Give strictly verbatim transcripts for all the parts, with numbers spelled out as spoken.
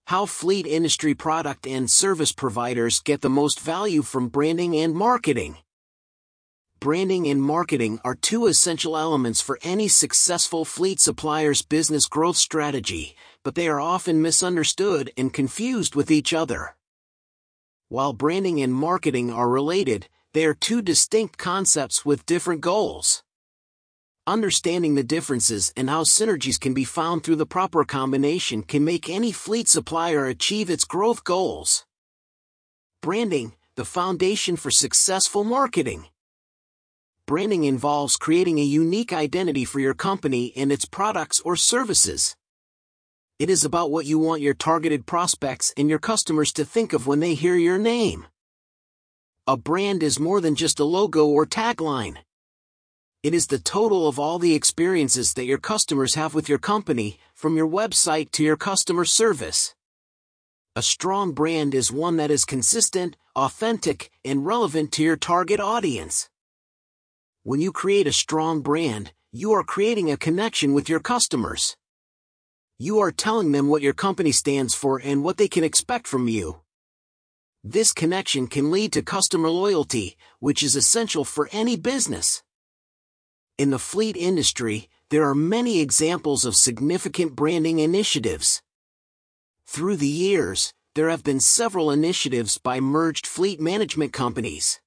How fleet industry product and service providers get the most value from branding and marketing. Branding and marketing are two essential elements for any successful fleet supplier's business growth strategy, but they are often misunderstood and confused with each other. While branding and marketing are related, they are two distinct concepts with different goals. Understanding the differences and how synergies can be found through the proper combination can make any fleet supplier achieve its growth goals. Branding, the foundation for successful marketing. Branding involves creating a unique identity for your company and its products or services. It is about what you want your targeted prospects and your customers to think of when they hear your name. A brand is more than just a logo or tagline. It is the total of all the experiences that your customers have with your company, from your website to your customer service. A strong brand is one that is consistent, authentic, and relevant to your target audience. When you create a strong brand, you are creating a connection with your customers. You are telling them what your company stands for and what they can expect from you. This connection can lead to customer loyalty, which is essential for any business. In the fleet industry, there are many examples of significant branding initiatives. Through the years, there have been several initiatives by merged fleet management companies.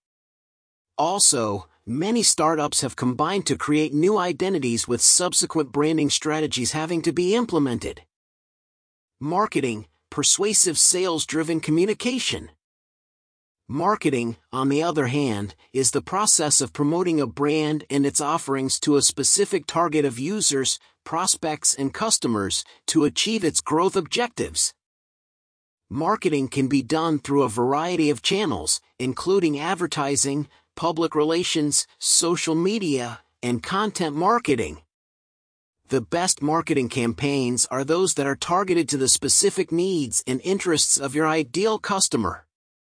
Also, many startups have combined to create new identities with subsequent branding strategies having to be implemented. Marketing, persuasive sales-driven communication. Marketing, on the other hand, is the process of promoting a brand and its offerings to a specific target of users, prospects, and customers to achieve its growth objectives. Marketing can be done through a variety of channels, including advertising, public relations, social media, and content marketing. The best marketing campaigns are those that are targeted to the specific needs and interests of your ideal customer.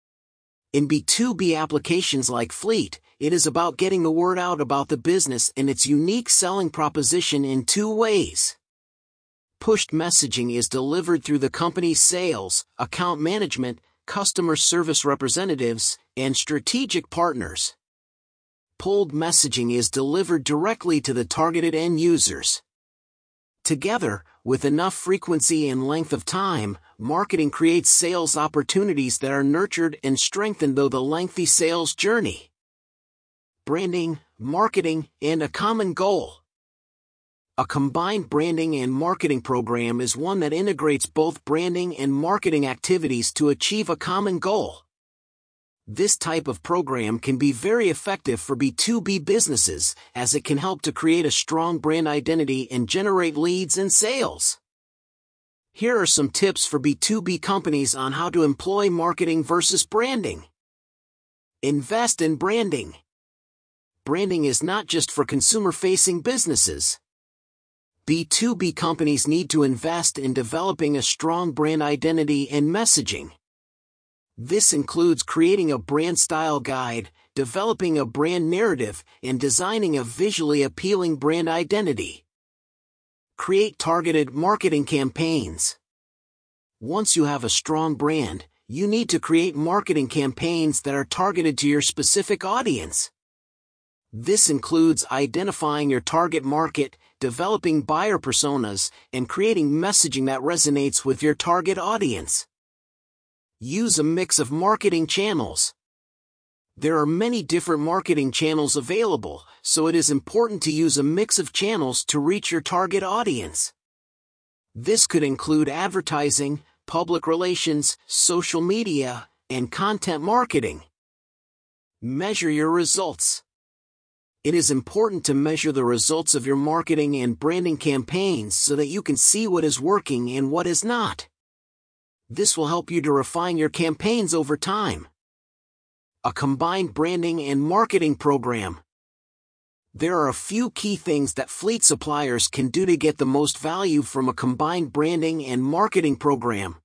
In B two B applications like Fleet, it is about getting the word out about the business and its unique selling proposition in two ways. Pushed messaging is delivered through the company's sales, account management, customer service representatives, and strategic partners. Pulled messaging is delivered directly to the targeted end users. Together, with enough frequency and length of time, marketing creates sales opportunities that are nurtured and strengthened through the lengthy sales journey. Branding, marketing, and a common goal. A combined branding and marketing program is one that integrates both branding and marketing activities to achieve a common goal. This type of program can be very effective for B two B businesses, as it can help to create a strong brand identity and generate leads and sales. Here are some tips for B two B companies on how to employ marketing versus branding. Invest in branding. Branding is not just for consumer-facing businesses. B two B companies need to invest in developing a strong brand identity and messaging. This includes creating a brand style guide, developing a brand narrative, and designing a visually appealing brand identity. Create targeted marketing campaigns. Once you have a strong brand, you need to create marketing campaigns that are targeted to your specific audience. This includes identifying your target market, developing buyer personas, and creating messaging that resonates with your target audience. Use a mix of marketing channels. There are many different marketing channels available, so it is important to use a mix of channels to reach your target audience. This could include advertising, public relations, social media, and content marketing. Measure your results. It is important to measure the results of your marketing and branding campaigns so that you can see what is working and what is not. This will help you to refine your campaigns over time. A combined branding and marketing program. There are a few key things that fleet suppliers can do to get the most value from a combined branding and marketing program.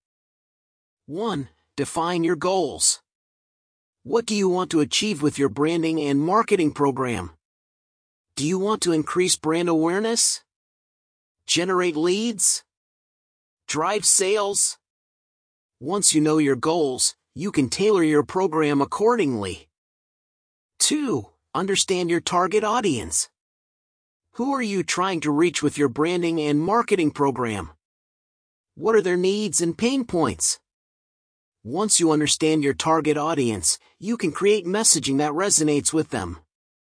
one. Define your goals. What do you want to achieve with your branding and marketing program? Do you want to increase brand awareness? Generate leads? Drive sales? Once you know your goals, you can tailor your program accordingly. two. Understand your target audience. Who are you trying to reach with your branding and marketing program? What are their needs and pain points? Once you understand your target audience, you can create messaging that resonates with them.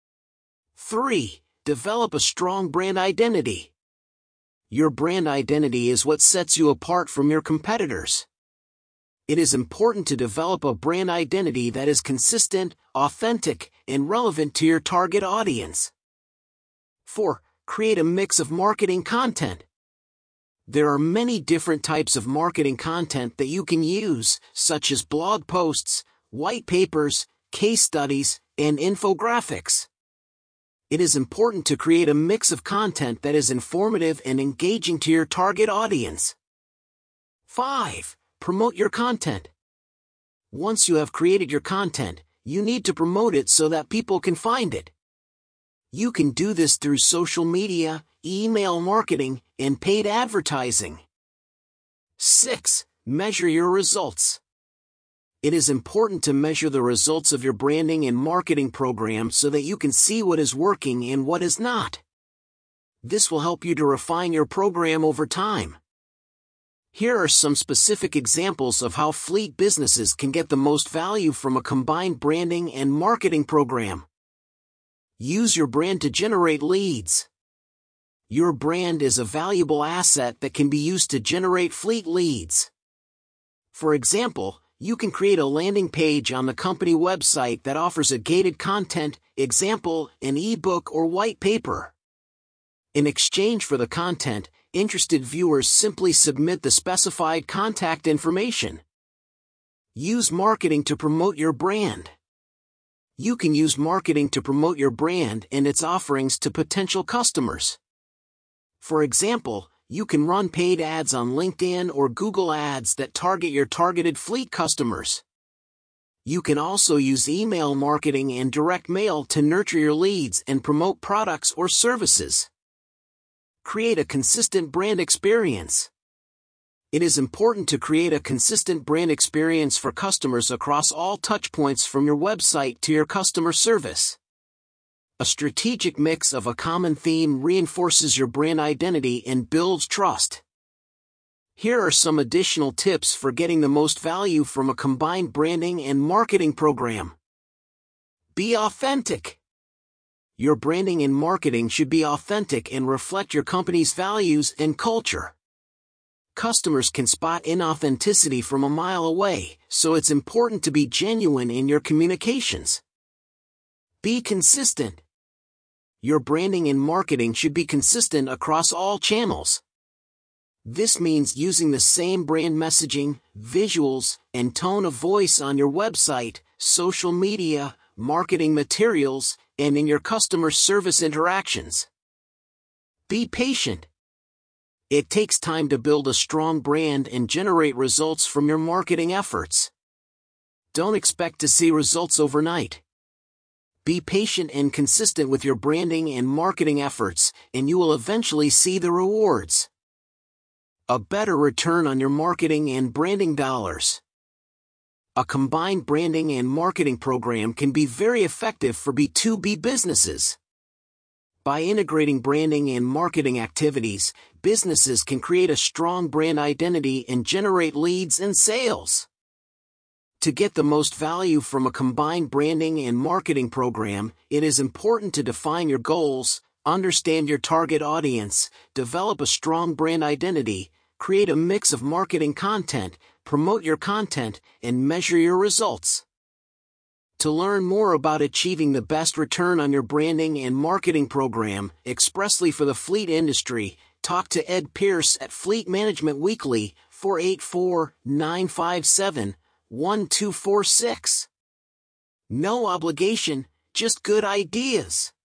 three. Develop a strong brand identity. Your brand identity is what sets you apart from your competitors. It is important to develop a brand identity that is consistent, authentic, and relevant to your target audience. four. Create a mix of marketing content. There are many different types of marketing content that you can use, such as blog posts, white papers, case studies, and infographics. It is important to create a mix of content that is informative and engaging to your target audience. five. Promote your content. Once you have created your content, you need to promote it so that people can find it. You can do this through social media, email marketing, and paid advertising. six. Measure your results. It is important to measure the results of your branding and marketing program so that you can see what is working and what is not. This will help you to refine your program over time. Here are some specific examples of how fleet businesses can get the most value from a combined branding and marketing program. Use your brand to generate leads. Your brand is a valuable asset that can be used to generate fleet leads. For example, you can create a landing page on the company website that offers a gated content, example, an ebook or white paper. In exchange for the content, interested viewers simply submit the specified contact information. Use marketing to promote your brand. You can use marketing to promote your brand and its offerings to potential customers. For example, you can run paid ads on LinkedIn or Google Ads that target your targeted fleet customers. You can also use email marketing and direct mail to nurture your leads and promote products or services. Create a consistent brand experience. It is important to create a consistent brand experience for customers across all touchpoints from your website to your customer service. A strategic mix of a common theme reinforces your brand identity and builds trust. Here are some additional tips for getting the most value from a combined branding and marketing program. Be authentic. Your branding and marketing should be authentic and reflect your company's values and culture. Customers can spot inauthenticity from a mile away, so it's important to be genuine in your communications. Be consistent. Your branding and marketing should be consistent across all channels. This means using the same brand messaging, visuals, and tone of voice on your website, social media, marketing materials, and in your customer service interactions. Be patient. It takes time to build a strong brand and generate results from your marketing efforts. Don't expect to see results overnight. Be patient and consistent with your branding and marketing efforts, and you will eventually see the rewards. A better return on your marketing and branding dollars. A combined branding and marketing program can be very effective for B two B businesses. By integrating branding and marketing activities, businesses can create a strong brand identity and generate leads and sales. To get the most value from a combined branding and marketing program, it is important to define your goals, understand your target audience, develop a strong brand identity, create a mix of marketing content, promote your content, and measure your results. To learn more about achieving the best return on your branding and marketing program, expressly for the fleet industry, talk to Ed Pierce at Fleet Management Weekly, four eight four, nine five seven, one two four six. No obligation, just good ideas.